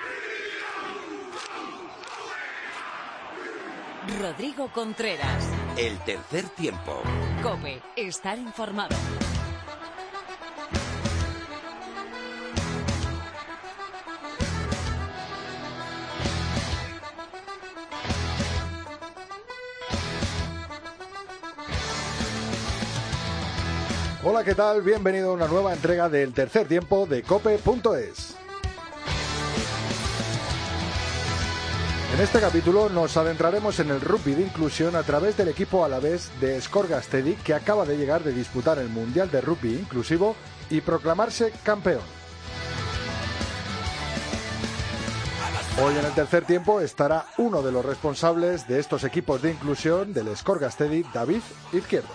Rodrigo Contreras. El tercer tiempo. COPE. Estar informado. Hola, ¿qué tal? Bienvenido a una nueva entrega del tercer tiempo de COPE.es. En este capítulo nos adentraremos en el rugby de inclusión a través del equipo alavés de Scorgastedi, que acaba de llegar de disputar el Mundial de Rugby Inclusivo y proclamarse campeón. Hoy en el tercer tiempo estará uno de los responsables de estos equipos de inclusión del Scorgastedi, David Izquierdo.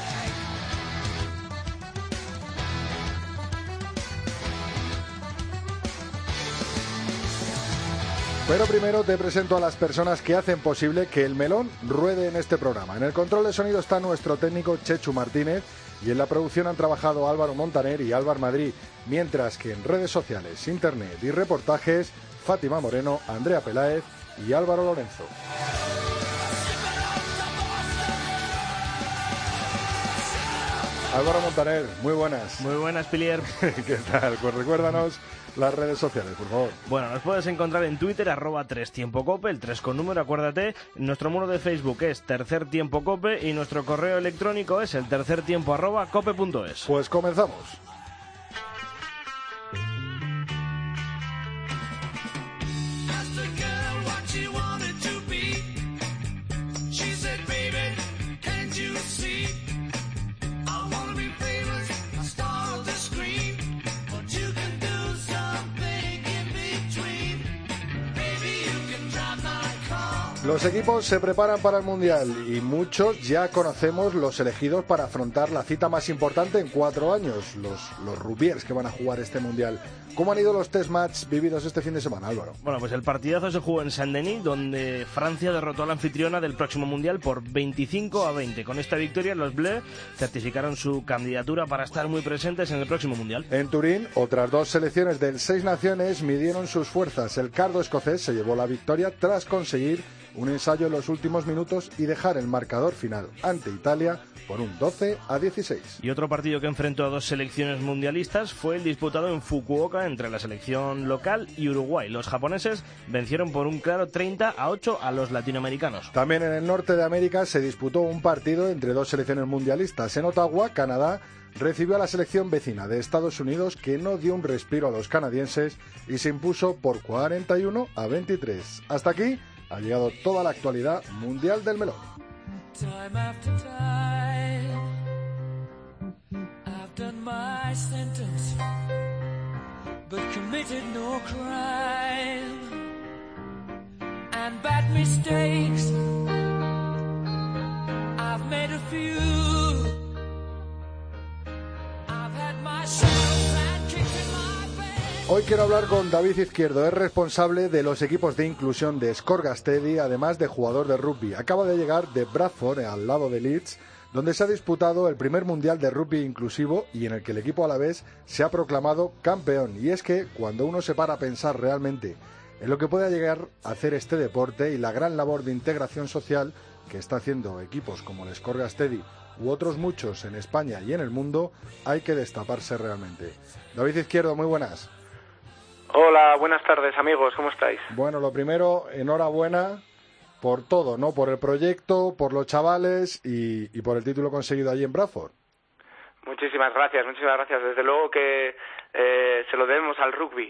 Pero primero te presento a las personas que hacen posible que el melón ruede en este programa. En el control de sonido está nuestro técnico Chechu Martínez y en la producción han trabajado Álvaro Montaner y Álvaro Madrid, mientras que en redes sociales, internet y reportajes, Fátima Moreno, Andrea Peláez y Álvaro Lorenzo. Álvaro Montaner, muy buenas. Muy buenas, Pilier. ¿Qué tal? Pues recuérdanos las redes sociales, por favor. Bueno, nos puedes encontrar en Twitter, @3tiempocope, el 3 con número, acuérdate. Nuestro muro de Facebook es Tercer Tiempo Cope y nuestro correo electrónico es el tercertiempo@cope.es. Pues comenzamos. Los equipos se preparan para el Mundial y muchos ya conocemos los elegidos para afrontar la cita más importante en 4 años, los rugbyers que van a jugar este Mundial. ¿Cómo han ido los test match vividos este fin de semana, Álvaro? Bueno, pues el partidazo se jugó en Saint-Denis, donde Francia derrotó a la anfitriona del próximo Mundial por 25-20. Con esta victoria, los Bleus certificaron su candidatura para estar muy presentes en el próximo Mundial. En Turín, otras 2 selecciones del 6 naciones midieron sus fuerzas. El cardo escocés se llevó la victoria tras conseguir un ensayo en los últimos minutos y dejar el marcador final ante Italia por un 12-16. Y otro partido que enfrentó a 2 selecciones mundialistas fue el disputado en Fukuoka entre la selección local y Uruguay. Los japoneses vencieron por un claro 30-8 a los latinoamericanos. También en el norte de América se disputó un partido entre 2 selecciones mundialistas. En Ottawa, Canadá recibió a la selección vecina de Estados Unidos, que no dio un respiro a los canadienses y se impuso por 41-23. Hasta aquí ha llegado toda la actualidad mundial del melón. Time after time, I've done my sentence, but committed no crime, and bad mistakes, I've made a few, I've had my share of bad kicks in my face. Hoy quiero hablar con David Izquierdo, es responsable de los equipos de inclusión de Scorgastedi, además de jugador de rugby. Acaba de llegar de Bradford, al lado de Leeds, donde se ha disputado el primer Mundial de Rugby Inclusivo y en el que el equipo alavés se ha proclamado campeón. Y es que cuando uno se para a pensar realmente en lo que puede llegar a hacer este deporte y la gran labor de integración social que está haciendo equipos como el Scorgastedi u otros muchos en España y en el mundo, hay que destaparse realmente. David Izquierdo, muy buenas. Hola, buenas tardes amigos, ¿cómo estáis? Bueno, lo primero, enhorabuena por todo, ¿no? Por el proyecto, por los chavales y por el título conseguido allí en Bradford. Muchísimas gracias. Desde luego que se lo debemos al rugby.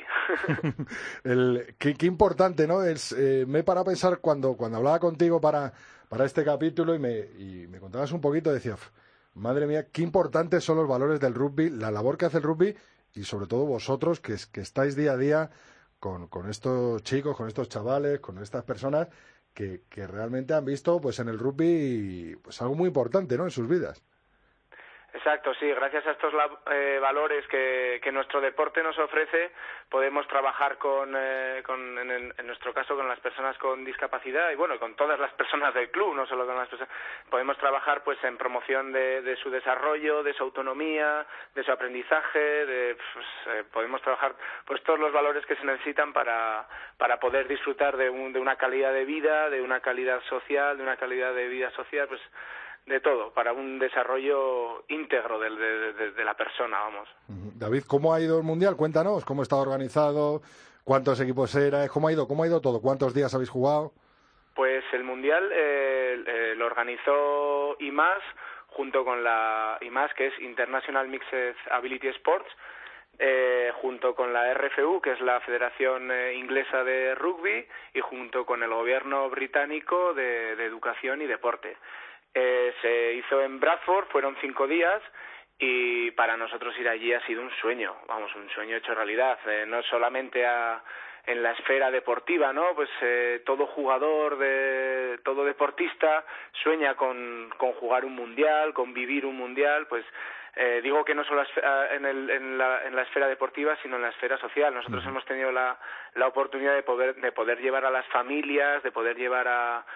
Qué importante, ¿no? Me he parado a pensar cuando hablaba contigo para este capítulo y me contabas un poquito, decía, madre mía, qué importantes son los valores del rugby, la labor que hace el rugby y sobre todo vosotros que estáis día a día con estos chicos, con estos chavales, con estas personas que realmente han visto pues en el rugby pues algo muy importante, ¿no? En sus vidas. Exacto, sí. Gracias a estos valores que nuestro deporte nos ofrece, podemos trabajar en nuestro caso, con las personas con discapacidad y, bueno, con todas las personas del club, no solo con las personas. Podemos trabajar, pues, en promoción de su desarrollo, de su autonomía, de su aprendizaje, podemos trabajar, pues, todos los valores que se necesitan para poder disfrutar de una calidad de vida, de una calidad social, de una calidad de vida social, pues, de todo, para un desarrollo íntegro de la persona, vamos. David, ¿cómo ha ido el Mundial? Cuéntanos, ¿cómo está organizado? ¿Cuántos equipos erais? ¿Cómo ha ido todo? ¿Cuántos días habéis jugado? Pues el Mundial lo organizó IMAS, junto con la IMAS, que es International Mixed Ability Sports, junto con la RFU, que es la Federación Inglesa de Rugby, y junto con el gobierno británico de Educación y Deporte. Se hizo en Bradford, fueron 5 días, y para nosotros ir allí ha sido un sueño, vamos, un sueño hecho realidad, no solamente en la esfera deportiva, ¿no? Pues todo jugador, todo deportista sueña con jugar un mundial, con vivir un mundial, pues digo que no solo en la esfera deportiva, sino en la esfera social. Nosotros hemos tenido la oportunidad de poder llevar a las familias, de poder llevar a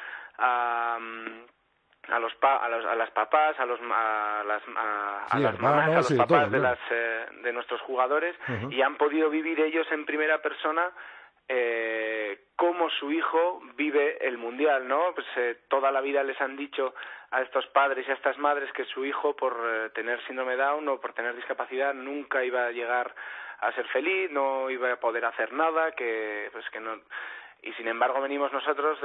las papás, a las mamás, a los papás de nuestros jugadores, y han podido vivir ellos en primera persona cómo su hijo vive el mundial, ¿no? Pues toda la vida les han dicho a estos padres y a estas madres que su hijo, por tener síndrome de Down o por tener discapacidad, nunca iba a llegar a ser feliz, no iba a poder hacer nada, que no. Y sin embargo venimos nosotros,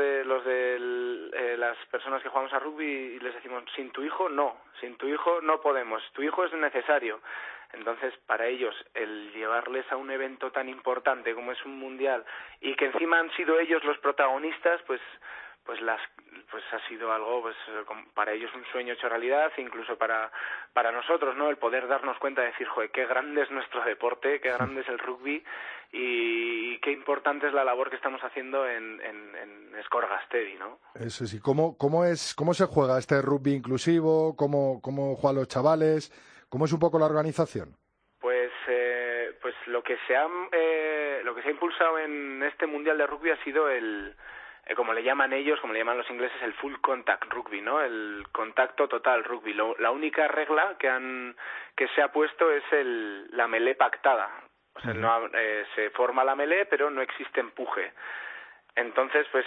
las personas que jugamos a rugby, y les decimos: sin tu hijo no podemos, tu hijo es necesario. Entonces, para ellos, el llevarles a un evento tan importante como es un mundial, y que encima han sido ellos los protagonistas, pues ha sido algo, pues para ellos un sueño hecho realidad, incluso para nosotros, ¿no? El poder darnos cuenta de decir: joder, qué grande es nuestro deporte, qué grande es el rugby, y qué importante es la labor que estamos haciendo en Scorgastedi, ¿no? Eso sí. ¿Cómo se juega este rugby inclusivo? ¿Cómo juegan los chavales? ¿Cómo es un poco la organización? Pues lo que se ha impulsado en este mundial de rugby ha sido como le llaman ellos, como le llaman los ingleses, el full contact rugby, ¿no? El contacto total rugby. La única regla que se ha puesto es la melee pactada. O sea, se forma la melee, pero no existe empuje. Entonces, pues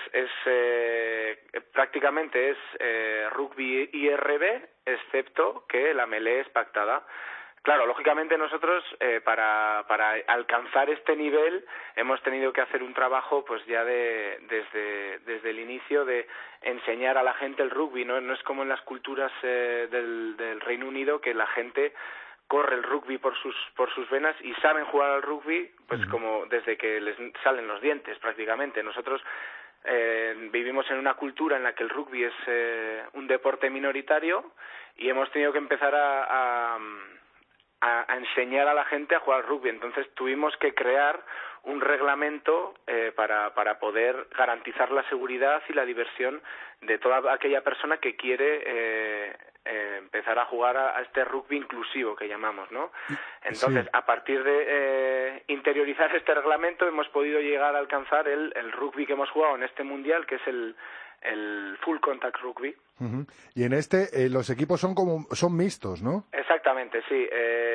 prácticamente es rugby IRB, excepto que la melee es pactada. Claro, lógicamente nosotros para alcanzar este nivel hemos tenido que hacer un trabajo, pues ya desde el inicio, de enseñar a la gente el rugby, ¿no? No es como en las culturas del Reino Unido, que la gente corre el rugby por sus venas y saben jugar al rugby, pues como desde que les salen los dientes prácticamente. Nosotros vivimos en una cultura en la que el rugby es un deporte minoritario, y hemos tenido que empezar a enseñar a la gente a jugar al rugby. Entonces tuvimos que crear un reglamento para poder garantizar la seguridad y la diversión de toda aquella persona que quiere empezar a jugar a este rugby inclusivo que llamamos, ¿no? Entonces, sí, a partir de interiorizar este reglamento, hemos podido llegar a alcanzar el rugby que hemos jugado en este mundial, que es el full contact rugby. Y en los equipos son mixtos, ¿no? Exactamente, sí.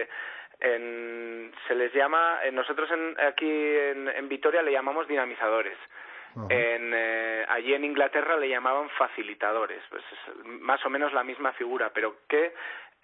Se les llama, nosotros aquí en Vitoria le llamamos dinamizadores. Allí en Inglaterra le llamaban facilitadores. Pues es más o menos la misma figura, pero que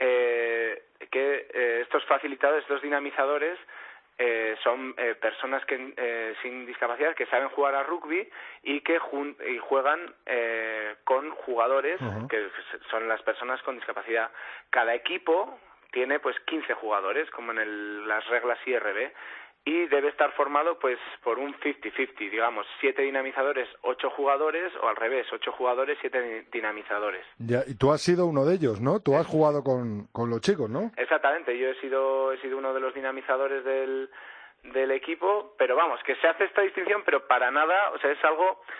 estos facilitadores, estos dinamizadores, son personas sin discapacidad que saben jugar a rugby y que juegan con jugadores que son las personas con discapacidad. Cada equipo tiene pues 15 jugadores, como en las reglas IRB, y debe estar formado pues por un 50-50, digamos, 7 dinamizadores, 8 jugadores, o al revés, 8 jugadores, 7 dinamizadores. Ya, y tú has sido uno de ellos, ¿no? Tú has jugado con los chicos, ¿no? Exactamente, yo he sido uno de los dinamizadores del equipo, pero vamos, que se hace esta distinción, pero para nada, o sea, es algo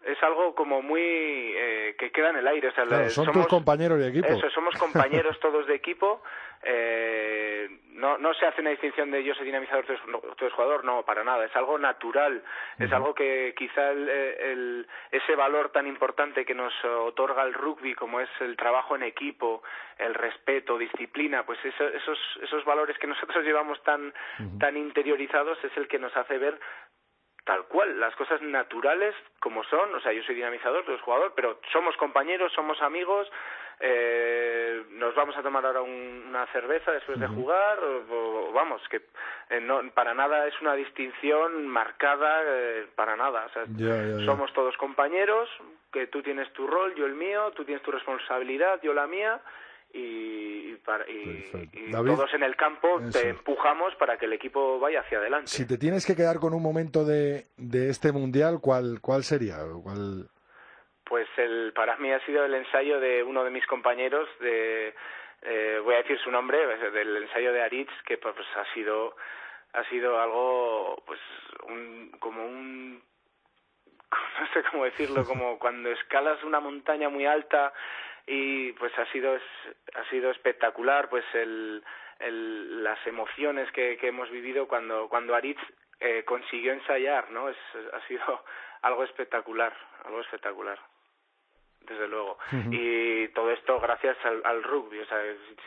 es algo como muy que queda en el aire. O sea, claro, son tus compañeros de equipo. Eso, somos compañeros todos de equipo. No se hace una distinción de yo soy dinamizador, tú eres jugador, no, para nada. Es algo natural. Es algo que quizá ese valor tan importante que nos otorga el rugby, como es el trabajo en equipo, el respeto, disciplina, pues esos valores que nosotros llevamos tan interiorizados es el que nos hace ver tal cual, las cosas naturales como son. O sea, yo soy dinamizador, tú eres jugador, pero somos compañeros, somos amigos, nos vamos a tomar ahora una cerveza después de jugar, o vamos, que no, para nada es una distinción marcada, para nada. O sea, somos todos compañeros, que tú tienes tu rol, yo el mío, tú tienes tu responsabilidad, yo la mía, y David, todos en el campo te empujamos para que el equipo vaya hacia adelante. Si te tienes que quedar con un momento de este mundial, ¿cuál sería? Pues para mí ha sido el ensayo de uno de mis compañeros, voy a decir su nombre, del ensayo de Aritz, que pues ha sido algo, pues no sé cómo decirlo, como cuando escalas una montaña muy alta, y pues ha sido espectacular, pues las emociones que hemos vivido cuando Aritz consiguió ensayar, ¿no? Ha sido algo espectacular, desde luego. Y todo esto gracias al rugby, o sea,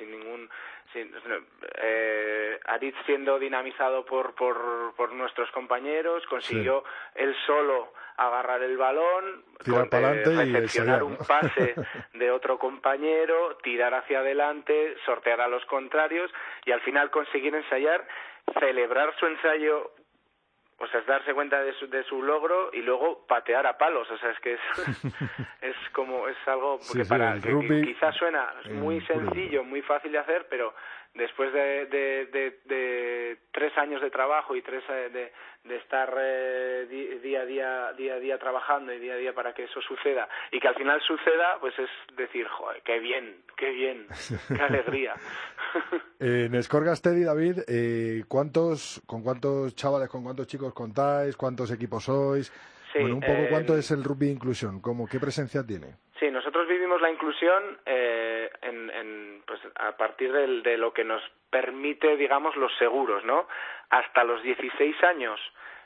Aritz, siendo dinamizado por nuestros compañeros, consiguió él solo agarrar el balón, recepcionar un pase de otro compañero, tirar hacia adelante, sortear a los contrarios y al final conseguir ensayar, celebrar su ensayo. O sea, es darse cuenta de su logro y luego patear a palos. O sea, es que es algo que quizás suena muy sencillo, muy fácil de hacer, pero después de 3 años de trabajo y de estar día a día trabajando y día a día para que eso suceda y que al final suceda, pues es decir, joder, qué bien, qué alegría. En Scorgastedi, David, ¿con cuántos chavales, con cuántos chicos contáis? ¿Cuántos equipos sois? Sí, bueno, un poco, ¿cuánto es el rugby inclusión? ¿Qué presencia tiene? Sí, nosotros vivimos la inclusión pues a partir de lo que nos permite, digamos, los seguros, ¿no? Hasta los 16 años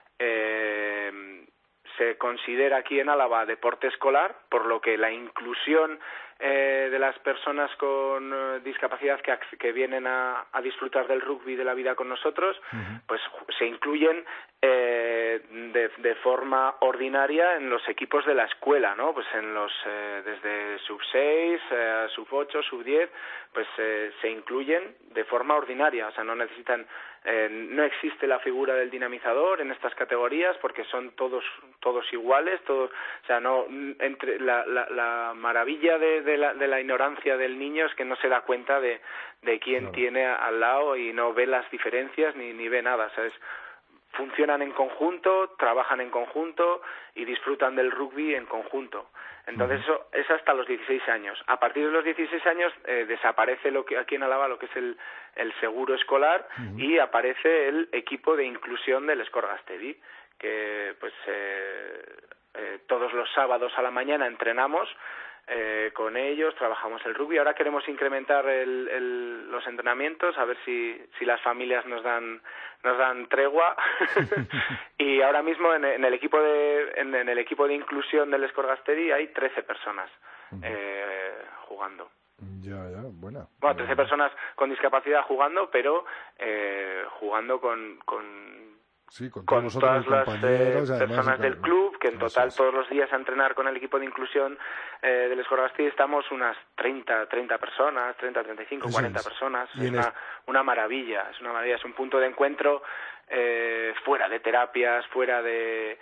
se considera aquí en Álava deporte escolar, por lo que la inclusión de las personas con discapacidad que vienen a disfrutar del rugby de la vida con nosotros, pues se incluyen de forma ordinaria en los equipos de la escuela, ¿no? Pues en los desde sub 6 a sub 8, sub 10, pues se incluyen de forma ordinaria, o sea, no necesitan no existe la figura del dinamizador en estas categorías porque son todos iguales, o sea, no entre la maravilla de la ignorancia del niño es que no se da cuenta de quién tiene al lado y no ve las diferencias ni ve nada, ¿sabes? Funcionan en conjunto, trabajan en conjunto y disfrutan del rugby en conjunto. Entonces eso es hasta los 16 años. A partir de los 16 años desaparece aquí en Álava lo que es el seguro escolar y aparece el equipo de inclusión del Scorgastedi, que pues todos los sábados a la mañana entrenamos con ellos, trabajamos el rugby. Ahora queremos incrementar los entrenamientos, a ver si las familias nos dan tregua. Y ahora mismo en el equipo de inclusión del Scorgastedi hay 13 personas jugando. Ya, buena. Bueno, 13 personas con discapacidad jugando, pero jugando con todas las personas del club, que en total todos los días a entrenar con el equipo de inclusión del Scorgastedi estamos unas 30 personas, 35, 40 personas. Es una maravilla, es un punto de encuentro fuera de terapias, fuera de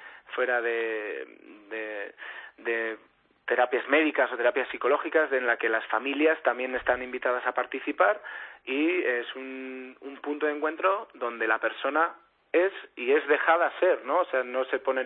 terapias médicas o terapias psicológicas, en la que las familias también están invitadas a participar, y es un punto de encuentro donde la persona es dejada ser, ¿no? O sea, no se ponen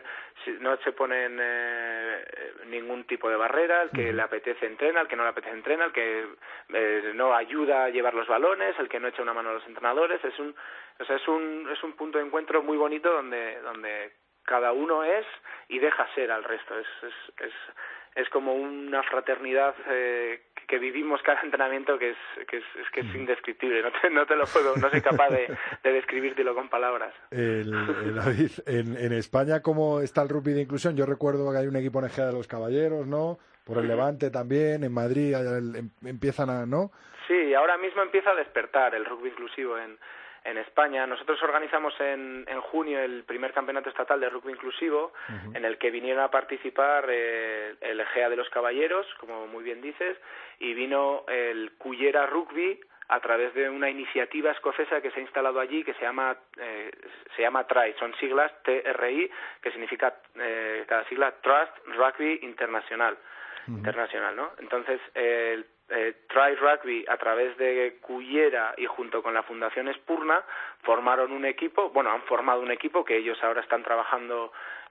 ningún tipo de barrera, el que le apetece entrena, el que no le apetece entrena, el que no ayuda a llevar los balones, el que no echa una mano a los entrenadores. Es un punto de encuentro muy bonito donde cada uno es y deja ser al resto. Es como una fraternidad que vivimos cada entrenamiento que es indescriptible. No te lo puedo, no soy capaz de describírtelo con palabras. David, en España, ¿cómo está el rugby de inclusión? Yo recuerdo que hay un equipo en Egea de los Caballeros, ¿no? Por el Levante también, en Madrid empiezan a, ¿no? Sí, ahora mismo empieza a despertar el rugby inclusivo en España. Nosotros organizamos en junio el primer campeonato estatal de rugby inclusivo, en el que vinieron a participar el Egea de los Caballeros, como muy bien dices, y vino el Cullera Rugby a través de una iniciativa escocesa que se ha instalado allí, que se llama TRI, son siglas TRI, que significa cada sigla Trust Rugby International, ¿no? Entonces Try Rugby, a través de Cullera y junto con la Fundación Espurna, han formado un equipo que ellos ahora están trabajando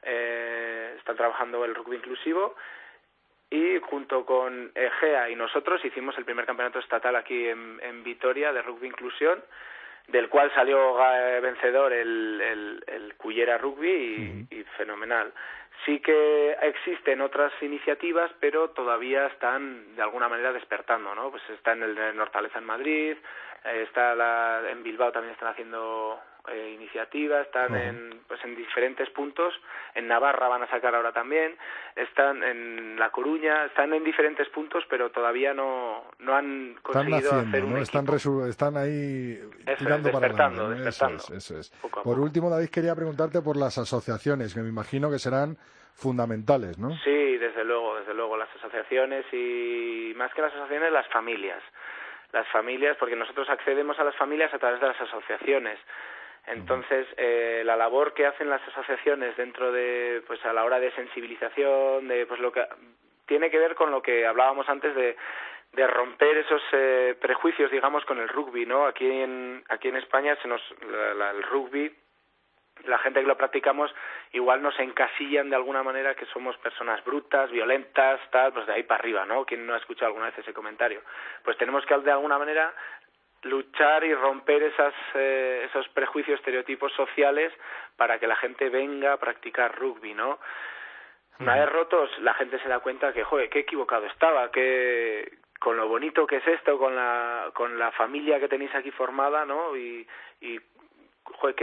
el rugby inclusivo, y junto con Egea y nosotros hicimos el primer campeonato estatal aquí en Vitoria de rugby inclusión, del cual salió vencedor el Cullera Rugby y fenomenal. Sí que existen otras iniciativas, pero todavía están de alguna manera despertando, ¿no? Pues está en el Hortaleza en Madrid, en Bilbao también están haciendo iniciativas, están en diferentes puntos. En Navarra van a sacar ahora también, están en La Coruña, están en diferentes puntos, pero todavía no han conseguido hacer un equipo. Están ahí tirando para adelante, ¿no? Despertando. Eso es. Poco a Por poco. último, David, quería preguntarte por las asociaciones, que me imagino que serán fundamentales, ¿no? Sí, desde luego, las asociaciones y más que las asociaciones, las familias, porque nosotros accedemos a las familias a través de las asociaciones. Entonces, la labor que hacen las asociaciones dentro de, pues a la hora de sensibilización, de pues lo que tiene que ver con lo que hablábamos antes de romper esos prejuicios, digamos, con el rugby, ¿no? Aquí en España el rugby, la gente que lo practicamos igual nos encasillan de alguna manera que somos personas brutas, violentas, tal, pues de ahí para arriba, ¿no? ¿Quién no ha escuchado alguna vez ese comentario? Pues tenemos que de alguna manera luchar y romper esos prejuicios, estereotipos sociales para que la gente venga a practicar rugby, ¿no? Una vez rotos, la gente se da cuenta que, joder, qué equivocado estaba, que con lo bonito que es esto, con la familia que tenéis aquí formada, ¿no? Y joder,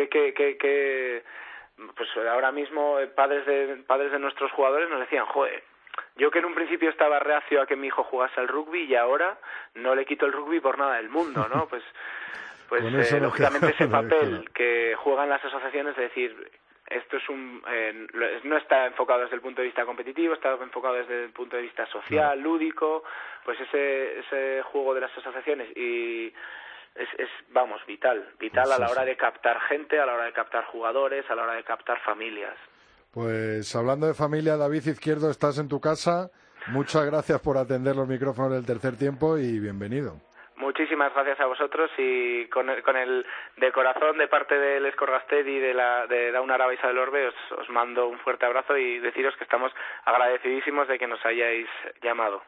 pues ahora mismo padres de nuestros jugadores nos decían, joder, yo que en un principio estaba reacio a que mi hijo jugase al rugby y ahora no le quito el rugby por nada del mundo, ¿no? Pues lógicamente ese papel que juegan las asociaciones, es decir, esto no está enfocado desde el punto de vista competitivo, está enfocado desde el punto de vista social, lúdico, pues ese juego de las asociaciones y es vital a la hora de captar gente, a la hora de captar jugadores, a la hora de captar familias. Pues hablando de familia, David Izquierdo, estás en tu casa. Muchas gracias por atender los micrófonos del Tercer Tiempo y bienvenido. Muchísimas gracias a vosotros y con el de corazón de parte del Escorgastedi y de Dauna Araba Isabel Orbe os mando un fuerte abrazo y deciros que estamos agradecidísimos de que nos hayáis llamado.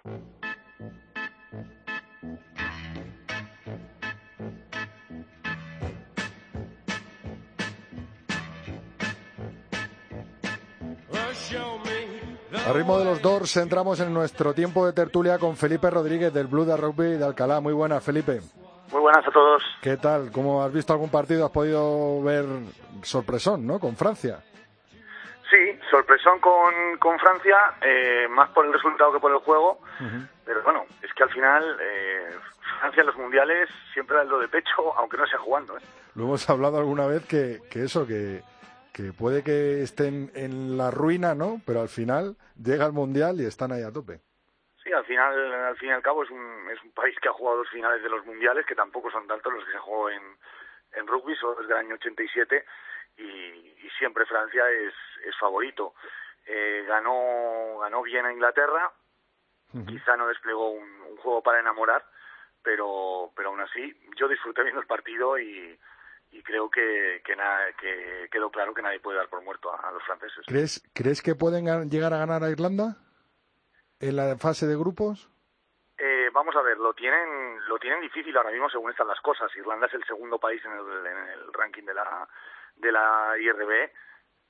A ritmo de los Doors entramos en nuestro tiempo de tertulia con Felipe Rodríguez del Blue de Rugby de Alcalá. Muy buenas, Felipe. Muy buenas a todos. ¿Qué tal? ¿Cómo has visto algún partido? ¿Has podido ver sorpresón, no? Con Francia. Sí, sorpresón con Francia, más por el resultado que por el juego. Pero bueno, es que al final Francia en los mundiales siempre da el do de pecho, aunque no sea jugando. Lo hemos hablado alguna vez que puede que estén en la ruina, ¿no? Pero al final llega el Mundial y están ahí a tope. Sí, al fin y al cabo es un país que ha jugado dos finales de los Mundiales, que tampoco son tantos los que se jugó en rugby, solo desde el año 87, y siempre Francia es favorito. Ganó bien a Inglaterra, quizá no desplegó un juego para enamorar, pero aún así yo disfruté viendo el partido y creo que quedó claro que nadie puede dar por muerto a los franceses. ¿Crees que pueden llegar a ganar a Irlanda en la fase de grupos? Vamos a ver, lo tienen difícil ahora mismo según están las cosas. Irlanda es el segundo país en el ranking de la IRB,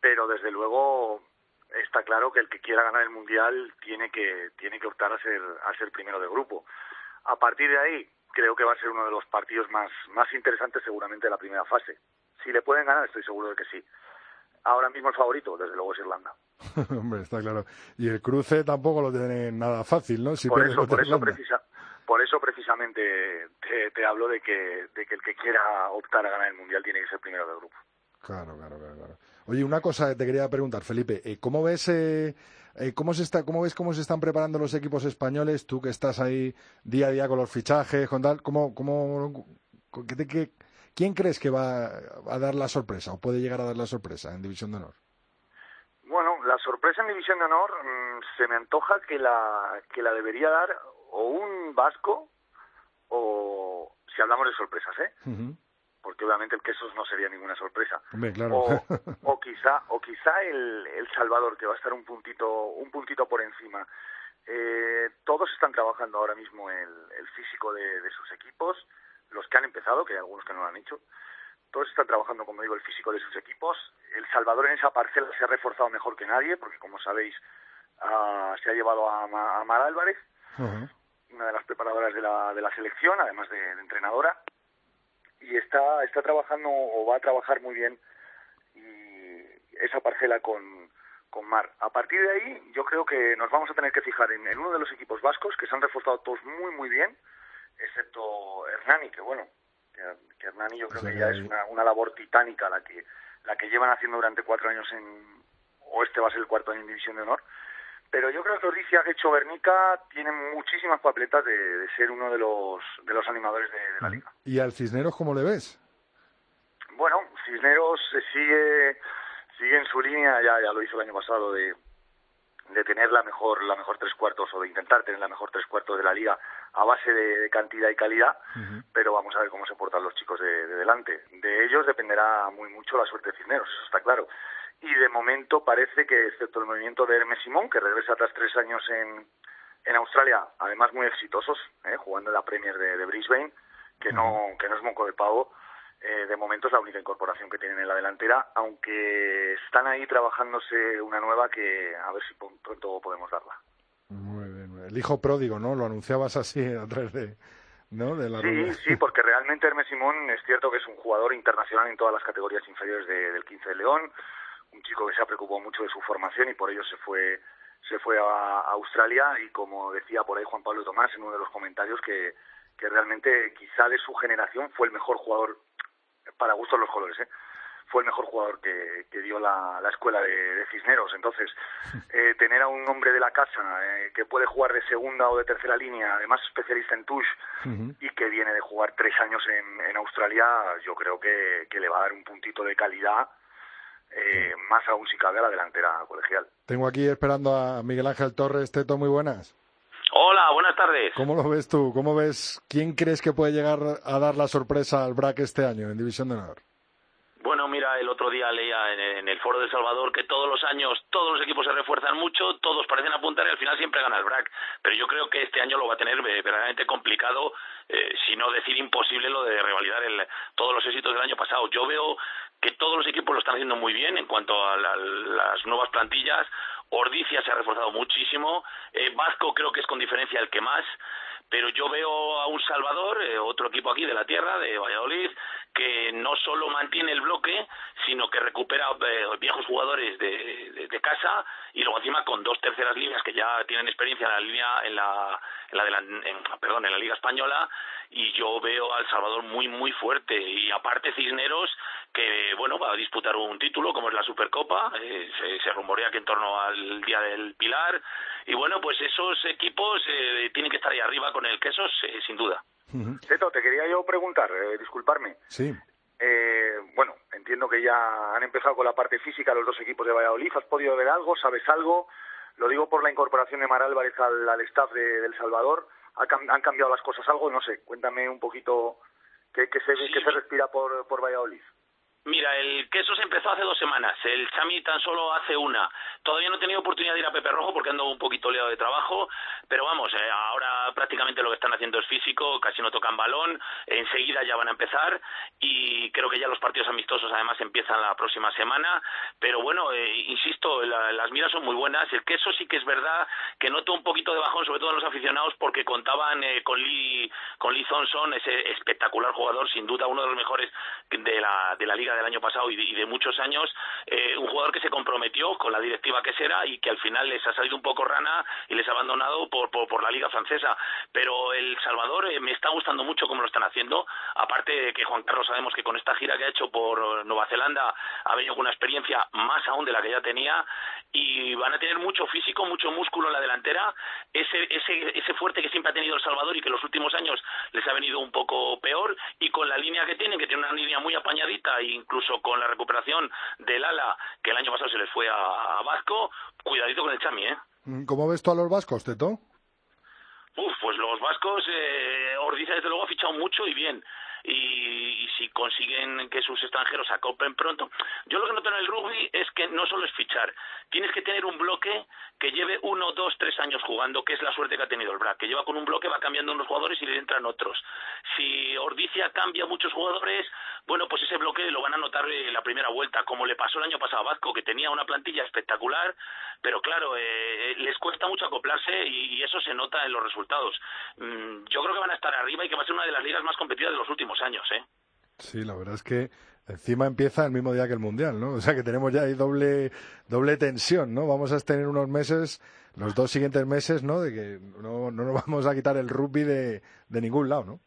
pero desde luego está claro que el que quiera ganar el Mundial tiene que optar a ser primero de grupo. A partir de ahí, creo que va a ser uno de los partidos más interesantes seguramente de la primera fase. Si le pueden ganar, estoy seguro de que sí. Ahora mismo el favorito, desde luego, es Irlanda. Hombre, está claro. Y el cruce tampoco lo tienen nada fácil, ¿no? Si por eso precisamente te hablo de que el que quiera optar a ganar el Mundial tiene que ser primero de grupo. Claro. Oye, una cosa que te quería preguntar, Felipe, ¿cómo ves cómo se están preparando los equipos españoles? Tú que estás ahí día a día con los fichajes, con tal, ¿quién crees que va a dar la sorpresa o puede llegar a dar la sorpresa en División de Honor? Bueno, la sorpresa en División de Honor se me antoja que la debería dar o un vasco o, si hablamos de sorpresas, Uh-huh. Porque obviamente el Quesos no sería ninguna sorpresa. Hombre, claro. O quizá el Salvador, que va a estar un puntito por encima. Todos están trabajando ahora mismo el físico de sus equipos, los que han empezado, que hay algunos que no lo han hecho. Todos están trabajando, como digo, el físico de sus equipos. El Salvador en esa parcela se ha reforzado mejor que nadie, porque como sabéis, se ha llevado a Mar Álvarez, Uh-huh. una de las preparadoras de la selección, además de entrenadora, y está trabajando o va a trabajar muy bien y esa parcela con Mar. A partir de ahí, yo creo que nos vamos a tener que fijar en uno de los equipos vascos, que se han reforzado todos muy bien, excepto Hernani, que Hernani yo creo que ya es una labor titánica la que llevan haciendo durante 4 años o este va a ser el 4º año en División de Honor. Pero yo creo que Ordizia, Getxo, Bernica tienen muchísimas papeletas de ser uno de los animadores de la liga. ¿Y al Cisneros cómo le ves? Bueno, Cisneros sigue en su línea, ya lo hizo el año pasado, de tener la mejor 3/4 o de intentar tener la mejor 3/4 de la liga a base de cantidad y calidad, Uh-huh. pero vamos a ver cómo se portan los chicos de delante. De ellos dependerá muy mucho la suerte de Cisneros, eso está claro. Y de momento parece que, excepto el movimiento de Hermes Simón, que regresa tras 3 años en Australia, además muy exitosos, jugando en la Premier de Brisbane, que no es moco de pavo, de momento es la única incorporación que tienen en la delantera, aunque están ahí trabajándose una nueva que a ver si pronto podemos darla. Muy bien. El hijo pródigo, ¿no? Lo anunciabas así a través de la rueda. Sí, porque realmente Hermes Simón es cierto que es un jugador internacional en todas las categorías inferiores del 15 de León, un chico que se ha preocupado mucho de su formación y por ello se fue a Australia, y como decía por ahí Juan Pablo Tomás en uno de los comentarios, que realmente quizá de su generación fue el mejor jugador, para gustos los colores, fue el mejor jugador que dio la escuela de Cisneros. Entonces, tener a un hombre de la casa que puede jugar de segunda o de tercera línea, además especialista en touch, Uh-huh. y que viene de jugar 3 años en Australia, yo creo que le va a dar un puntito de calidad, más aún si cabe a la delantera colegial. Tengo aquí esperando a Miguel Ángel Torres. Teto, muy buenas. Hola, buenas tardes. ¿Cómo lo ves tú? ¿Cómo ves? ¿Quién crees que puede llegar a dar la sorpresa al BRAC este año en División de Honor? Bueno, mira, el otro día leía en el foro de Salvador que todos los años todos los equipos se refuerzan mucho, todos parecen apuntar y al final siempre gana el BRAC. Pero yo creo que este año lo va a tener verdaderamente complicado, si no decir imposible, lo de revalidar todos los éxitos del año pasado. Yo veo que todos los equipos lo están haciendo muy bien en cuanto a las nuevas plantillas. Ordizia se ha reforzado muchísimo, Vasco creo que es con diferencia el que más, pero yo veo a un Salvador, otro equipo aquí de la tierra, de Valladolid, que no solo mantiene el bloque, sino que recupera viejos jugadores de casa, y luego encima con 2 terceras líneas que ya tienen experiencia en la Liga Española, y yo veo al Salvador muy fuerte. Y aparte Cisneros, que bueno, va a disputar un título como es la Supercopa, se rumorea que en torno al Día del Pilar, y bueno, pues esos equipos tienen que estar ahí arriba con el Quesos, sin duda. Teto, te quería yo preguntar, disculparme. Sí. Bueno, entiendo que ya han empezado con la parte física los 2 equipos de Valladolid. ¿Has podido ver algo? ¿Sabes algo? Lo digo por la incorporación de Mar Álvarez al staff del Salvador. ¿Han cambiado las cosas algo? No sé, cuéntame un poquito qué se respira por Valladolid. Mira, el queso se empezó hace 2 semanas, el Chami tan solo hace una. Todavía no he tenido oportunidad de ir a Pepe Rojo porque ando un poquito liado de trabajo, pero vamos, ahora prácticamente lo que están haciendo es físico, casi no tocan balón, enseguida ya van a empezar y creo que ya los partidos amistosos además empiezan la próxima semana, pero bueno, insisto, las miras son muy buenas. El queso sí que es verdad que noto un poquito de bajón, sobre todo en los aficionados, porque contaban con Lee Thompson, ese espectacular jugador, sin duda uno de los mejores de la liga del año pasado y de muchos años, un jugador que se comprometió con la directiva que será y que al final les ha salido un poco rana y les ha abandonado por la liga francesa. Pero El Salvador me está gustando mucho cómo lo están haciendo, aparte de que Juan Carlos sabemos que con esta gira que ha hecho por Nueva Zelanda ha venido con una experiencia más aún de la que ya tenía y van a tener mucho físico, mucho músculo en la delantera, ese fuerte que siempre ha tenido El Salvador y que en los últimos años les ha venido un poco peor, y con la línea que tienen una línea muy apañadita, e incluso con la recuperación del ala que el año pasado se les fue a Vasco, cuidadito con el Chami, ¿eh? ¿Cómo ves tú a los vascos, Teto? Pues los vascos, Ordizia desde luego ha fichado mucho y bien. Y si consiguen que sus extranjeros se acoplen pronto. Yo lo que noto en el rugby es que no solo es fichar, tienes que tener un bloque que lleve 1, 2, 3 años jugando, que es la suerte que ha tenido el BRAC, que lleva con un bloque, va cambiando unos jugadores y le entran otros. Si Ordizia cambia muchos jugadores, bueno, pues ese bloque lo van a notar en la primera vuelta, como le pasó el año pasado a Vasco, que tenía una plantilla espectacular, pero claro, les cuesta mucho acoplarse y eso se nota en los resultados. Yo creo que van a estar arriba y que va a ser una de las ligas más competitivas de los últimos años, ¿eh? Sí, la verdad es que encima empieza el mismo día que el Mundial, ¿no? O sea que tenemos ya ahí doble tensión, ¿no? Vamos a tener unos meses, los 2 siguientes meses, ¿no? De que no nos vamos a quitar el rugby de ningún lado, ¿no?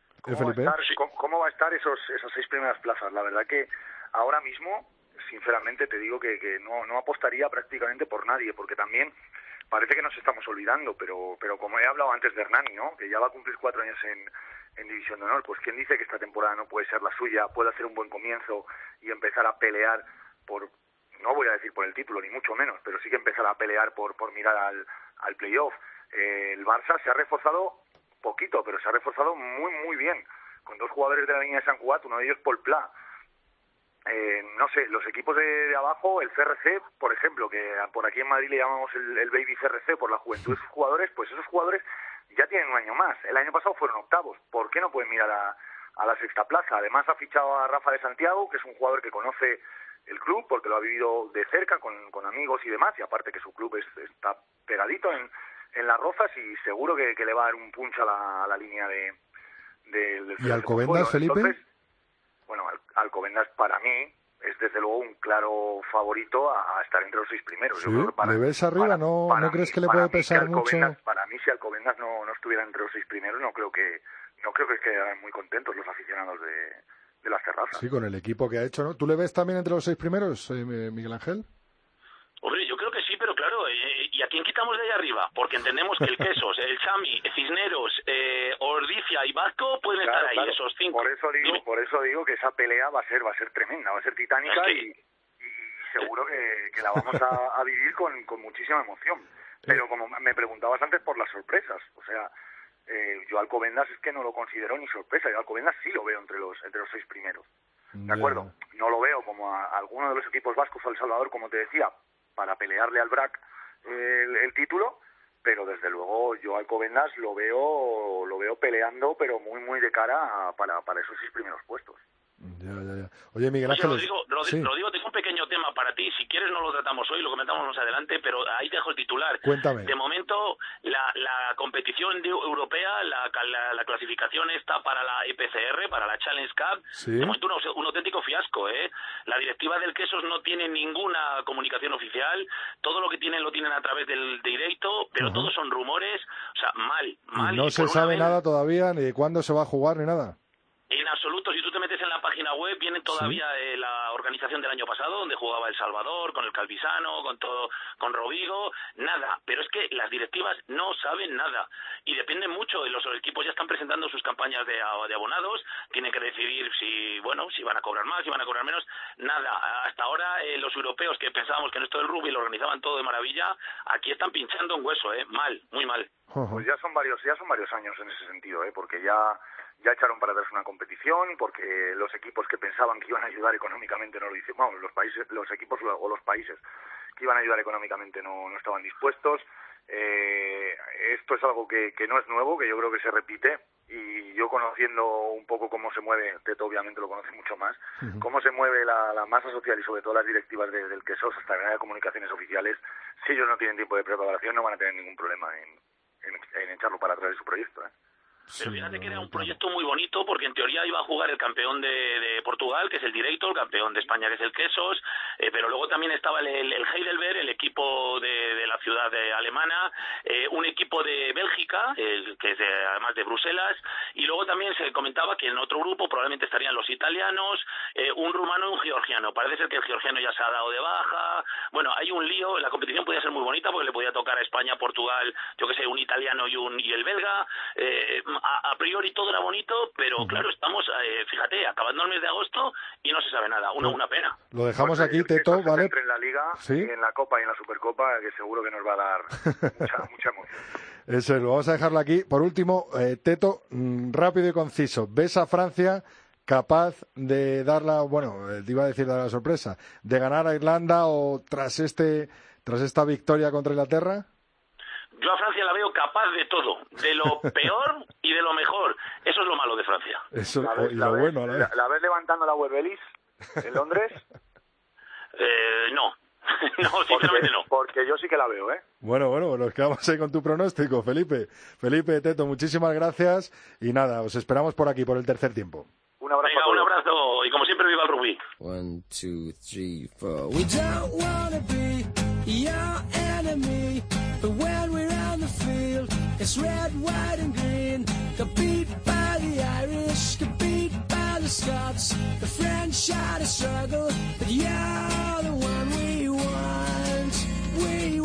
¿Cómo va a estar esas 6 primeras plazas? La verdad que ahora mismo, sinceramente te digo que no apostaría prácticamente por nadie, porque también parece que nos estamos olvidando, pero como he hablado antes de Hernani, ¿no? Que ya va a cumplir 4 años en División de Honor, pues quién dice que esta temporada no puede ser la suya, puede hacer un buen comienzo y empezar a pelear por, no voy a decir por el título, ni mucho menos, pero sí que empezar a pelear por mirar al playoff. El Barça se ha reforzado poquito, pero se ha reforzado muy, muy bien, con 2 jugadores de la línea de San Cugat, uno de ellos Paul Pla. No sé, los equipos de abajo, el CRC, por ejemplo, que por aquí en Madrid le llamamos el Baby CRC por la juventud de sus jugadores, pues esos jugadores ya tienen un año más. El año pasado fueron octavos. ¿Por qué no pueden mirar a la sexta plaza? Además ha fichado a Rafa de Santiago, que es un jugador que conoce el club porque lo ha vivido de cerca con amigos y demás, y aparte que su club está pegadito en Las Rozas y seguro que le va a dar un punch a la línea del ¿Y Alcobendas, Felipe? Entonces, bueno, Alcobendas para mí es desde luego un claro favorito a estar entre los 6 primeros. ¿Sí? Yo creo que ¿Le ves arriba? ¿No crees que le puede pesar mucho? Para mí, si Alcobendas no estuviera entre los 6 primeros, no creo que quedaran muy contentos los aficionados de las terrazas. Sí, con el equipo que ha hecho, ¿no? ¿Tú le ves también entre los 6 primeros, Miguel Ángel? Hombre, yo creo que sí, pero claro, ¿y a quién quitamos de ahí arriba? Porque entendemos que el Quesos, el Chami, Cisneros, Ordizia y Vasco pueden estar ahí, claro. Esos 5. Por eso digo que esa pelea va a ser tremenda, va a ser titánica, es que... y seguro que la vamos a vivir con muchísima emoción. Pero como me preguntabas antes por las sorpresas, o sea, yo Alcobendas es que no lo considero ni sorpresa, yo Alcobendas sí lo veo entre los 6 primeros. ¿De acuerdo? No lo veo como a alguno de los equipos vascos o El Salvador, como te decía, para pelearle al BRAC el título, pero desde luego yo Alcobendas lo veo peleando, pero muy muy de cara para esos 6 primeros puestos. Ya. Oye, Miguel Ángel... Rodrigo, tengo un pequeño tema para ti. Si quieres no lo tratamos hoy, lo comentamos más adelante, pero ahí te dejo el titular. Cuéntame. De momento, la competición europea, la clasificación está para la EPCR, para la Challenge Cup. ¿Sí? De momento un auténtico fiasco, ¿eh? La directiva del Quesos no tiene ninguna comunicación oficial. Todo lo que tienen lo tienen a través del directo, pero todos son rumores. O sea, mal. ¿Y no se sabe nada todavía, ni de cuándo se va a jugar, ni nada? En absoluto, si tú te metes en la página web, viene todavía la organización del año pasado, donde jugaba El Salvador, con el Calvisano, con Rovigo, nada. Pero es que las directivas no saben nada. Y dependen mucho, los equipos ya están presentando sus campañas de abonados, tienen que decidir si van a cobrar más, si van a cobrar menos, nada. Hasta ahora los europeos que pensábamos que en esto del rugby lo organizaban todo de maravilla, aquí están pinchando en hueso, mal, muy mal. Pues ya son varios años en ese sentido, porque ya ya echaron para atrás una competición porque los equipos que pensaban que iban a ayudar económicamente no lo hicieron. Bueno, los equipos o los países que iban a ayudar económicamente no estaban dispuestos. Esto es algo que no es nuevo, que yo creo que se repite, y yo conociendo un poco cómo se mueve, Teto obviamente lo conoce mucho más, cómo se mueve la masa social y sobre todo las directivas del Quesos hasta la de comunicaciones oficiales, si ellos no tienen tiempo de preparación no van a tener ningún problema en echarlo para atrás de su proyecto, Pero fíjate que era un proyecto muy bonito porque en teoría iba a jugar el campeón de Portugal, que es el Director, el campeón de España, que es el Quesos, pero luego también estaba el Heidelberg, el equipo de la ciudad alemana, un equipo de Bélgica, que es además de Bruselas, y luego también se comentaba que en otro grupo probablemente estarían los italianos, un rumano y un georgiano. Parece ser que el georgiano ya se ha dado de baja. Bueno, hay un lío, la competición podía ser muy bonita porque le podía tocar a España, Portugal, yo que sé, un italiano y el belga. A priori todo era bonito, pero claro, estamos, fíjate, acabando el mes de agosto y no se sabe nada. Una pena. Lo dejamos aquí, Teto, ¿vale? Entre en la Liga, ¿sí? Y en la Copa y en la Supercopa, que seguro que nos va a dar mucha emoción. Eso es, vamos a dejarlo aquí. Por último, Teto, rápido y conciso. ¿Ves a Francia capaz de dar te iba a decir dar la sorpresa, de ganar a Irlanda o tras esta victoria contra Inglaterra? Yo a Francia la veo capaz de todo, de lo peor y de lo mejor. Eso es lo malo de Francia. Eso, ¿La ves levantando la Werbelis en Londres? No. No, sinceramente no. Porque yo sí que la veo, ¿eh? Bueno, nos quedamos ahí con tu pronóstico, Felipe. Felipe, Teto, muchísimas gracias. Y nada, os esperamos por aquí, por el tercer tiempo. Un abrazo. Venga, un abrazo. Y como siempre, viva el rugby. 1, 2, 3, 4. We don't wanna be your enemy, but when we're on the field, it's red, white and green. Compete by the Irish, compete by the Scots, the French are the struggle, but you're the one we want. We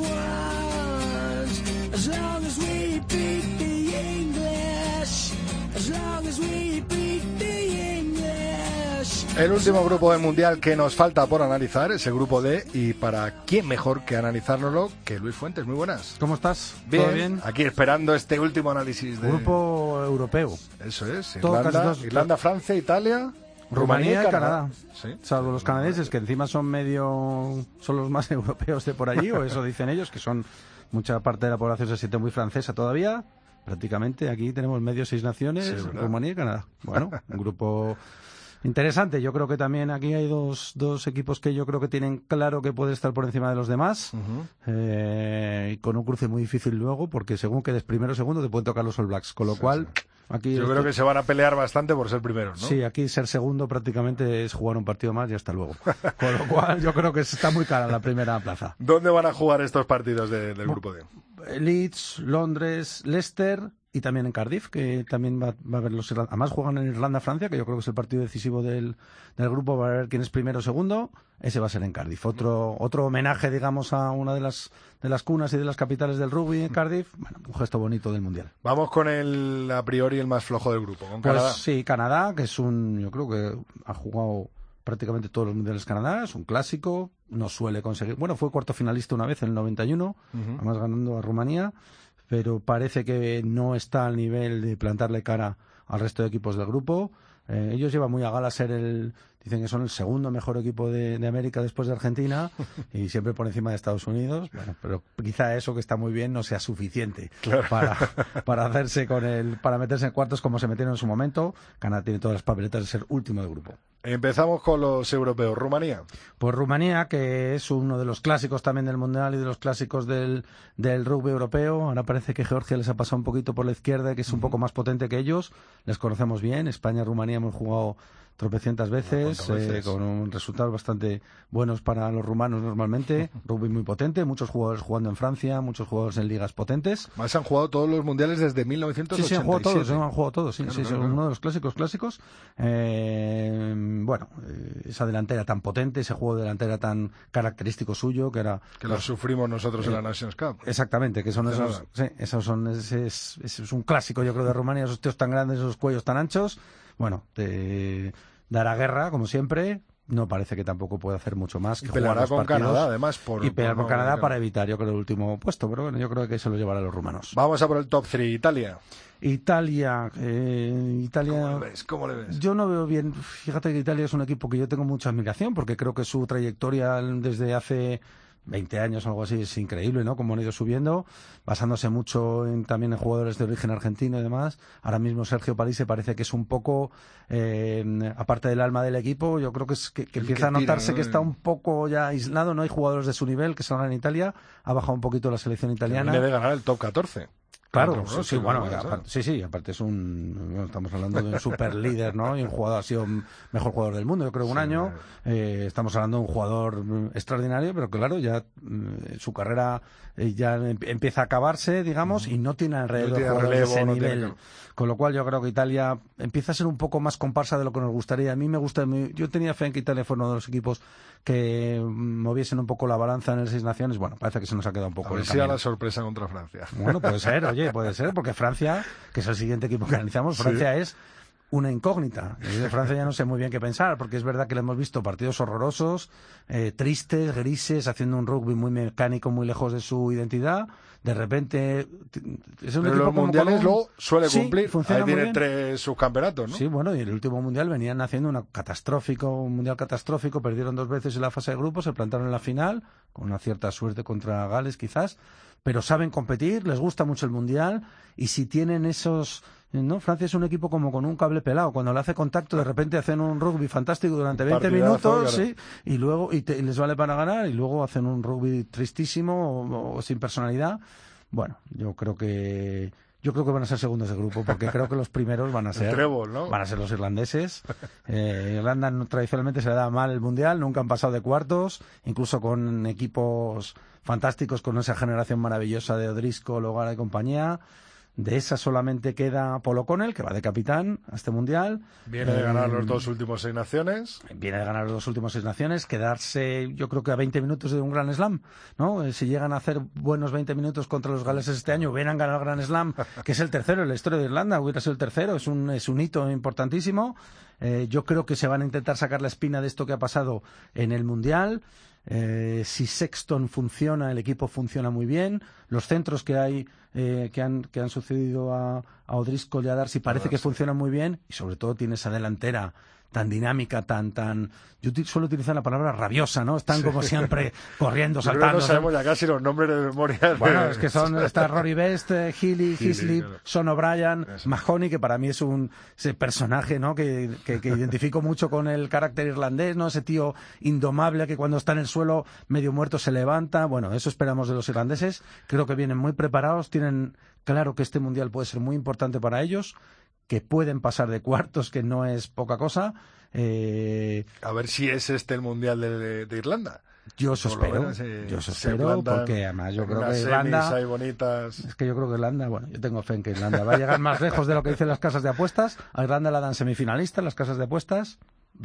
want, as long as we beat the English, as long as we beat the English. El último grupo del Mundial que nos falta por analizar es el grupo D, y para quién mejor que analizárnoslo que Luis Fuentes. Muy buenas. ¿Cómo estás? Bien, ¿Todo bien? Aquí esperando este último análisis de Grupo europeo. Eso es, Irlanda, Francia, Italia, Rumanía y Canadá. Sí. Salvo los canadienses, que encima son los más europeos de por allí, o eso dicen ellos, que son mucha parte de la población se siente muy francesa todavía. Prácticamente aquí tenemos medio 6 naciones, sí, Rumanía y Canadá. Bueno, un grupo interesante. Yo creo que también aquí hay dos equipos que yo creo que tienen claro que pueden estar por encima de los demás, y con un cruce muy difícil luego, porque según quedes primero o segundo te pueden tocar los All Blacks, con lo cual aquí yo creo que se van a pelear bastante por ser primeros, ¿no? Sí, aquí ser segundo prácticamente es jugar un partido más y hasta luego. Con lo cual yo creo que está muy cara la primera plaza. ¿Dónde van a jugar estos partidos del grupo D? Leeds, Londres, Leicester y también en Cardiff, que también va a haber los irlandeses. Además juegan en Irlanda-Francia, que yo creo que es el partido decisivo del grupo. Va a ver quién es primero o segundo. Ese va a ser en Cardiff. Otro homenaje, digamos, a una de las cunas y de las capitales del rugby en Cardiff. Bueno, un gesto bonito del Mundial. Vamos con a priori el más flojo del grupo, con Canadá. Pues sí, Canadá, que es yo creo que ha jugado prácticamente todos los mundiales Canadá, es un clásico, no suele conseguir. Bueno, fue cuarto finalista una vez en el 91, además ganando a Rumanía, pero parece que no está al nivel de plantarle cara al resto de equipos del grupo. Ellos llevan muy a gala ser dicen que son el segundo mejor equipo de América después de Argentina y siempre por encima de Estados Unidos. Bueno, pero quizá eso que está muy bien no sea suficiente para hacerse para meterse en cuartos como se metieron en su momento. Canadá tiene todas las papeletas de ser último del grupo. Empezamos con los europeos. Rumanía. Pues Rumanía, que es uno de los clásicos también del Mundial y de los clásicos del rugby europeo. Ahora parece que Georgia les ha pasado un poquito por la izquierda, que es un poco más potente que ellos. Les conocemos bien. España y Rumanía hemos jugado tropecientas veces, con un resultados bastante buenos para los rumanos normalmente. Rugby muy potente, muchos jugadores jugando en Francia, muchos jugadores en ligas potentes. Más han jugado todos los mundiales desde 1987. Sí, han jugado todos, sí, son uno de los clásicos. Esa delantera tan potente, ese juego de delantera tan característico suyo, que lo sufrimos nosotros en la Nations Cup. Exactamente, que son es un clásico, yo creo, de Rumanía, esos tíos tan grandes, esos cuellos tan anchos. Bueno, dará guerra, como siempre, no parece que tampoco pueda hacer mucho más que Y jugar peleará los con partidos Canadá, además. y pelear con no- Canadá para evitar, yo creo, el último puesto. Pero bueno, yo creo que se lo llevarán los rumanos. Vamos a por el top 3, Italia. Italia. ¿Cómo le ves? Yo no veo bien. Fíjate que Italia es un equipo que yo tengo mucha admiración porque creo que su trayectoria desde hace 20 años o algo así es increíble, ¿no? Como han ido subiendo, basándose mucho también en jugadores de origen argentino y demás. Ahora mismo Sergio Parisse parece que es un poco, aparte del alma del equipo, yo creo que empieza a notarse que está un poco ya aislado. No hay jugadores de su nivel que salgan en Italia. Ha bajado un poquito la selección italiana. Viene de ganar el top 14. Claro, ¿no? sí, bueno, aparte es estamos hablando de un super líder, ¿no? Y un jugador, ha sido mejor jugador del mundo, yo creo, un año. Estamos hablando de un jugador extraordinario, pero claro, ya su carrera ya empieza a acabarse, digamos, y no tiene alrededor jugadores de ese nivel. Con lo cual yo creo que Italia empieza a ser un poco más comparsa de lo que nos gustaría. A mí me gusta, yo tenía fe en que Italia fuera uno de los equipos que moviesen un poco la balanza en el Seis Naciones. Bueno, parece que se nos ha quedado un poco A ver el si a camino. la sorpresa contra Francia. Bueno, puede ser, oye, puede ser, porque Francia, que es el siguiente equipo que analizamos, Francia es una incógnita. Y de Francia ya no sé muy bien qué pensar, porque es verdad que le hemos visto partidos horrorosos, tristes, grises, haciendo un rugby muy mecánico, muy lejos de su identidad. De repente es un Pero equipo los mundiales luego suele Sí, cumplir. funciona Ahí muy tiene bien. 3 subcampeonatos, ¿no? Sí, bueno, y el último mundial venían haciendo un mundial catastrófico, perdieron 2 veces en la fase de grupos, se plantaron en la final, con una cierta suerte contra Gales quizás, pero saben competir, les gusta mucho el mundial, y si tienen esos... ¿no? Francia es un equipo como con un cable pelado. Cuando le hace contacto, de repente hacen un rugby fantástico durante 20 Partidazo, minutos, claro. sí, y luego y les vale para ganar, y luego hacen un rugby tristísimo o sin personalidad. Bueno, yo creo que van a ser segundos de grupo, porque creo que los primeros van a ser trébol, ¿no? van a ser los irlandeses. Irlanda tradicionalmente se le da mal el mundial, nunca han pasado de cuartos, incluso con equipos fantásticos, con esa generación maravillosa de O'Driscoll, O'Gara y compañía. De esa solamente queda Paul O'Connell, que va de capitán a este mundial. Viene de ganar los 2 últimos 6 naciones. Viene de ganar los 2 últimos 6 naciones, quedarse, yo creo que a 20 minutos de un Grand Slam, ¿no? Si llegan a hacer buenos 20 minutos contra los galeses este año, hubieran ganado el Grand Slam, que es el tercero en la historia de Irlanda, hubiera sido el tercero, es un hito importantísimo. Yo creo que se van a intentar sacar la espina de esto que ha pasado en el mundial. Si Sexton funciona, el equipo funciona muy bien. Los centros que hay que han sucedido a O'Driscoll y a Darcy parece que funcionan muy bien, y sobre todo tiene esa delantera tan dinámica, yo suelo utilizar la palabra rabiosa, ¿no? Están como siempre corriendo, Yo creo que saltando. no sabemos ya casi los nombres de memoria. Bueno, es que está Rory Best, Healy, Hislip, claro. Sean O'Brien, Mahoney, que para mí es ese personaje, ¿no? Que identifico mucho con el carácter irlandés, ¿no? Ese tío indomable que cuando está en el suelo medio muerto se levanta. Bueno, eso esperamos de los irlandeses. Creo que vienen muy preparados, tienen claro que este mundial puede ser muy importante para ellos, que pueden pasar de cuartos, que no es poca cosa. A ver si es el mundial de Irlanda. Yo eso Por lo espero, menos, porque además yo creo unas que semis Irlanda... ahí bonitas. Es que yo creo que Irlanda, bueno, yo tengo fe en que Irlanda va a llegar más lejos de lo que dicen las casas de apuestas. A Irlanda la dan semifinalista en las casas de apuestas.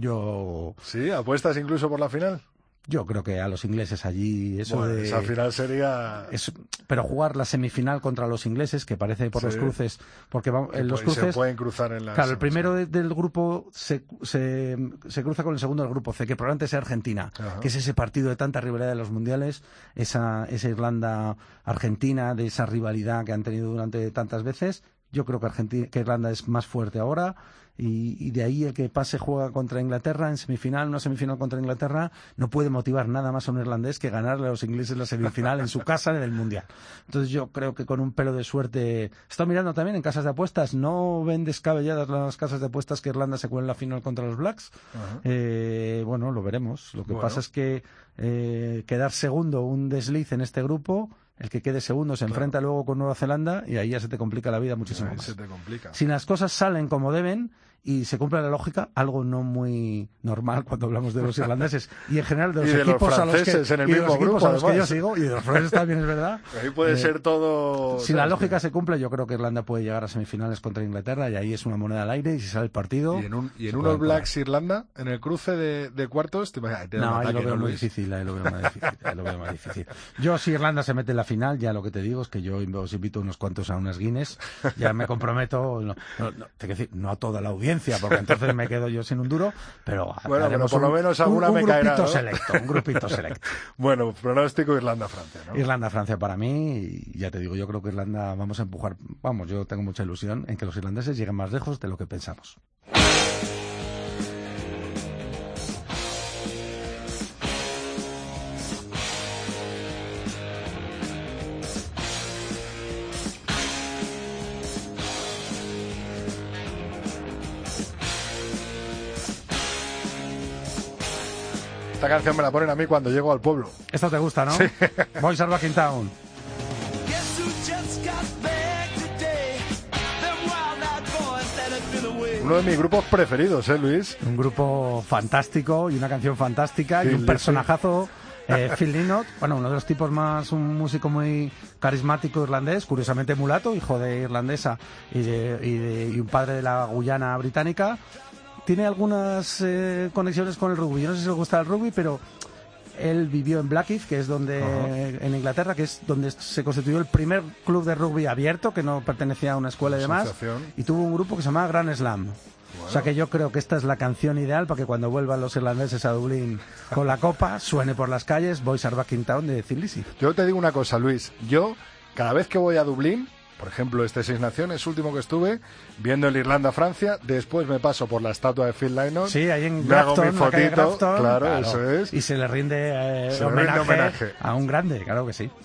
Sí, apuestas incluso por la final. Yo creo que a los ingleses allí Esa final sería... pero jugar la semifinal contra los ingleses, que parece por los cruces, porque los cruces se pueden cruzar en las... Claro, el primero del grupo se cruza con el segundo del grupo C, que probablemente sea Argentina, que es ese partido de tanta rivalidad de los mundiales, esa Irlanda-Argentina, de esa rivalidad que han tenido durante tantas veces. Yo creo que Irlanda es más fuerte ahora, y de ahí el que pase juega contra Inglaterra en semifinal, una semifinal contra Inglaterra, no puede motivar nada más a un irlandés que ganarle a los ingleses la semifinal en su casa en el mundial. Entonces yo creo que con un pelo de suerte... Estoy mirando también en casas de apuestas, no ven descabelladas las casas de apuestas que Irlanda se cuele en la final contra los Blacks. Bueno, lo veremos. Lo que pasa es que quedar segundo, un desliz en este grupo... El que quede segundo se enfrenta luego con Nueva Zelanda, y ahí ya se te complica la vida muchísimo más. Se te complica. Si las cosas salen como deben y se cumple la lógica, algo no muy normal cuando hablamos de los irlandeses y en general de los equipos a los que en el mismo grupo, a los que yo sigo, y de los franceses también, es verdad. Ahí puede ser todo... Si la lógica se cumple, yo creo que Irlanda puede llegar a semifinales contra Inglaterra, y ahí es una moneda al aire, y si sale el partido... Y en unos Blacks Irlanda, en el cruce de cuartos... ahí lo veo muy difícil, Yo, si Irlanda se mete en la final, ya lo que te digo es que yo os invito unos cuantos a unas Guinness, ya me comprometo, no a toda la audiencia, audiencia, porque entonces me quedo yo sin un duro, pero bueno, haremos por lo menos alguna me caerá, ¿no? Un grupito selecto. Bueno, pronóstico Irlanda-Francia, ¿no? Irlanda-Francia para mí, y ya te digo, yo creo que Irlanda vamos a empujar, yo tengo mucha ilusión en que los irlandeses lleguen más lejos de lo que pensamos. Esta canción me la ponen a mí cuando llego al pueblo. Esta te gusta, ¿no? Sí. Boys Are Back in Town. Uno de mis grupos preferidos, Luis. Un grupo fantástico y una canción fantástica y Sí, un personajazo. Phil Lynott, bueno, uno de los tipos más, un músico muy carismático irlandés, curiosamente mulato, hijo de irlandesa y un padre de la Guyana británica. Tiene algunas conexiones con el rugby. Yo no sé si le gusta el rugby, pero él vivió en Blackheath, que es donde en Inglaterra, que es donde se constituyó el primer club de rugby abierto, que no pertenecía a una escuela y demás, y tuvo un grupo que se llamaba Grand Slam. Bueno. O sea que yo creo que esta es la canción ideal para que cuando vuelvan los irlandeses a Dublín con la copa, suene por las calles Boys Are Back in Town de Thin Lizzy. Yo te digo una cosa, Luis. Yo, cada vez que voy a Dublín, por ejemplo, este Seis Naciones último que estuve, viendo el Irlanda-Francia, después me paso por la estatua de Phil Lynott. Sí, ahí en me hago mi Grafton, fotito, Grafton, claro, eso es. Y se le rinde, homenaje a un grande, claro que sí.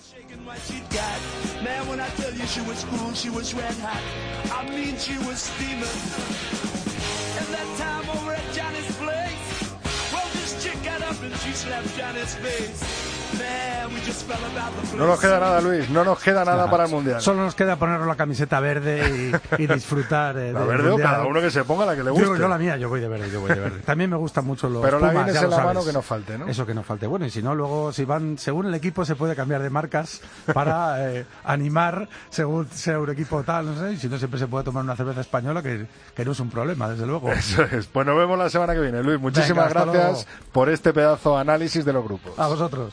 No nos queda nada, Luis, no nos queda nada para el Mundial. Solo nos queda ponernos la camiseta verde y disfrutar la verde o cada uno que se ponga la que le guste. Yo la mía, yo voy de verde. También me gustan mucho los Pero Pumas, la Guinness en la sabes. mano que no falte, ¿no? Eso que no falte. Bueno, y si no, luego si van, según el equipo se puede cambiar de marcas para animar según sea un equipo tal, no sé, y si no siempre se puede tomar una cerveza española que no es un problema, desde luego. Eso es. Pues nos vemos la semana que viene, Luis. Muchísimas gracias por este pedazo de análisis de los grupos. A vosotros.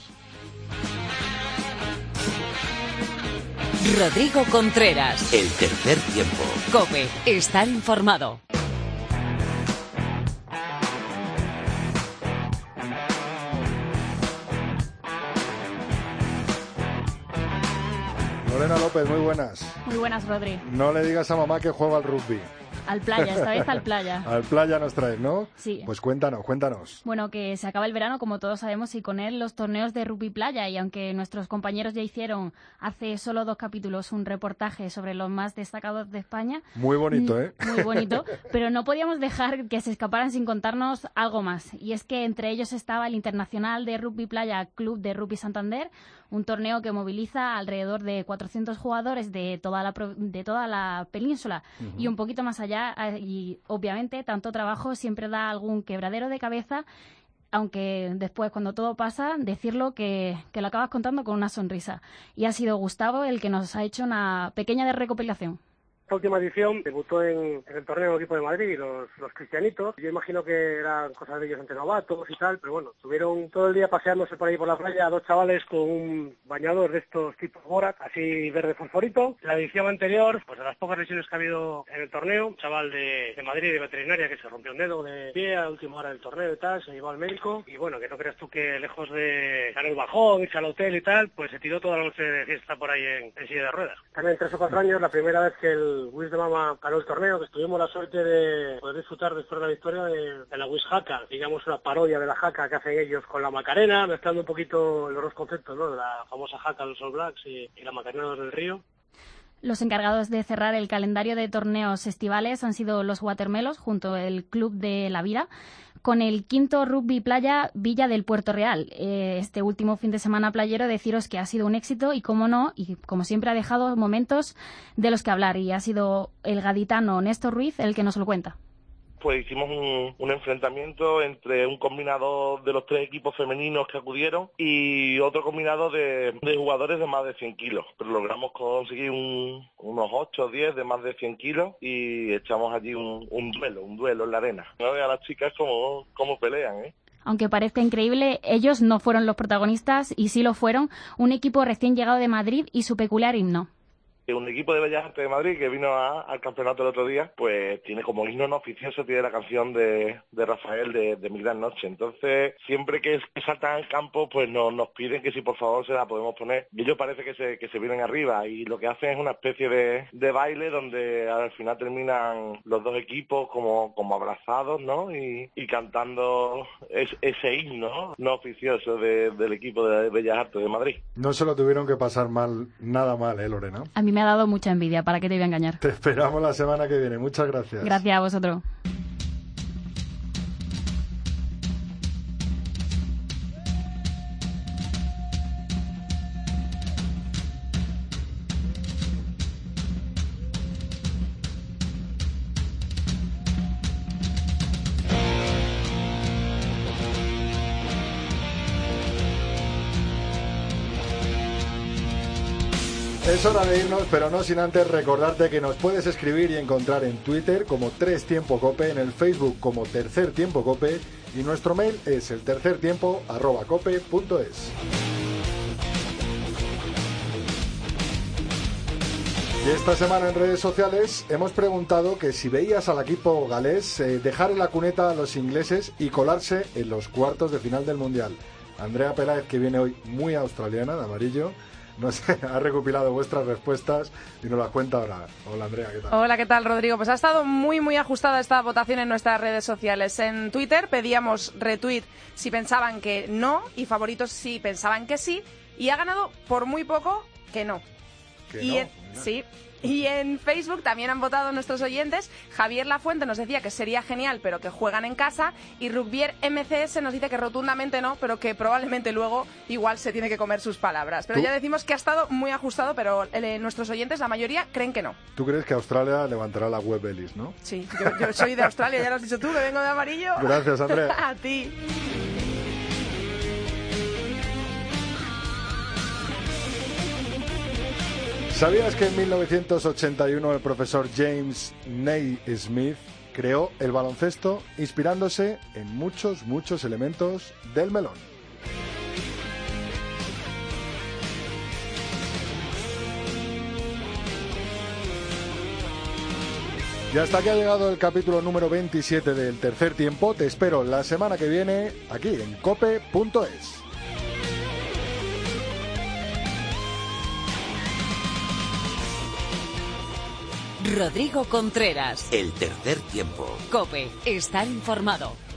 Rodrigo Contreras. El tercer tiempo. COPE. Estar informado. Lorena López, muy buenas. Muy buenas, Rodri. No le digas a mamá que juega al rugby. Al playa, esta vez al playa. Al playa nos traes, ¿no? Sí. Pues cuéntanos. Bueno, que se acaba el verano, como todos sabemos, y con él los torneos de rugby playa. Y aunque nuestros compañeros ya hicieron hace solo 2 capítulos un reportaje sobre los más destacados de España. Muy bonito, ¿eh? Muy bonito. Pero no podíamos dejar que se escaparan sin contarnos algo más. Y es que entre ellos estaba el Internacional de Rugby Playa Club de Rugby Santander, un torneo que moviliza alrededor de 400 jugadores de toda la península y un poquito más allá. Y obviamente tanto trabajo siempre da algún quebradero de cabeza, aunque después, cuando todo pasa, decirlo que lo acabas contando con una sonrisa. Y ha sido Gustavo el que nos ha hecho una pequeña recopilación. Esta última edición debutó en el torneo del equipo de Madrid, los cristianitos. Yo imagino que eran cosas de ellos entre novatos y tal, pero bueno, estuvieron todo el día paseándose por ahí por la playa 2 chavales con un bañador de estos tipos Borat, así verde fosforito. La edición anterior, pues de las pocas lesiones que ha habido en el torneo, un chaval de Madrid de veterinaria que se rompió un dedo de pie a la última hora del torneo y tal, se llevó al médico. Y bueno, que no creas tú que lejos de dar el bajón, irse al hotel y tal, pues se tiró toda la noche de fiesta por ahí en silla de ruedas. También 3 o 4 años, la primera vez que el Wish de Mama ganó el torneo, que tuvimos la suerte de poder disfrutar después de la victoria de la Wish Haka, digamos una parodia de la Haka que hacen ellos con la Macarena, mezclando un poquito los 2 conceptos, ¿no? De la famosa Haka de los All Blacks y la Macarena del Río. Los encargados de cerrar el calendario de torneos estivales han sido los Watermelos, junto al Club de la Vida, con el 5º Rugby Playa Villa del Puerto Real. Este último fin de semana playero, deciros que ha sido un éxito y, como no, y como siempre ha dejado momentos de los que hablar, y ha sido el gaditano Néstor Ruiz el que nos lo cuenta. Pues hicimos un enfrentamiento entre un combinado de los 3 equipos femeninos que acudieron y otro combinado de jugadores de más de 100 kilos. Pero logramos conseguir unos 8 o 10 de más de 100 kilos y echamos allí un duelo en la arena. A ver a las chicas cómo pelean, ¿eh? Aunque parezca increíble, ellos no fueron los protagonistas y sí lo fueron un equipo recién llegado de Madrid y su peculiar himno. Un equipo de Bellas Artes de Madrid que vino al campeonato el otro día, pues tiene como himno no oficioso, tiene la canción de Rafael de Mi Gran Noche. Entonces, siempre que saltan al campo, pues nos piden que si por favor se la podemos poner. Y ellos parece que se vienen arriba y lo que hacen es una especie de baile donde al final terminan los dos equipos como abrazados, ¿no? Y cantando ese himno no oficioso del equipo de Bellas Artes de Madrid. No se lo tuvieron que pasar nada mal, Lorena. A mí me ha dado mucha envidia, ¿para qué te voy a engañar? Te esperamos la semana que viene. Muchas gracias. Gracias a vosotros. Es hora de irnos, pero no sin antes recordarte que nos puedes escribir y encontrar en Twitter como 3 Tiempo Cope, en el Facebook como Tercer Tiempo Cope y nuestro mail es eltercertiempo@cope.es. Y esta semana en redes sociales hemos preguntado que si veías al equipo galés dejar en la cuneta a los ingleses y colarse en los cuartos de final del Mundial. Andrea Peláez, que viene hoy muy australiana, de amarillo, nos ha recopilado vuestras respuestas y nos las cuenta ahora. Hola Andrea, ¿qué tal? Hola, ¿qué tal, Rodrigo? Pues ha estado muy ajustada esta votación en nuestras redes sociales. En Twitter pedíamos retweet si pensaban que no y favoritos si pensaban que sí, y ha ganado por muy poco que no. Sí. Y en Facebook también han votado nuestros oyentes. Javier Lafuente nos decía que sería genial, pero que juegan en casa. Y Rugbier MCS nos dice que rotundamente no, pero que probablemente luego igual se tiene que comer sus palabras. Pero ya decimos que ha estado muy ajustado, pero nuestros oyentes, la mayoría, creen que no. ¿Tú crees que Australia levantará la web Ellis, no? Sí, yo soy de Australia, ya lo has dicho tú, que vengo de amarillo. Gracias, Andrea. A ti. ¿Sabías que en 1981 el profesor James Naismith creó el baloncesto inspirándose en muchos elementos del melón? Y hasta aquí ha llegado el capítulo número 27 del Tercer Tiempo. Te espero la semana que viene aquí en cope.es. Rodrigo Contreras. El Tercer Tiempo. COPE. Estar informado.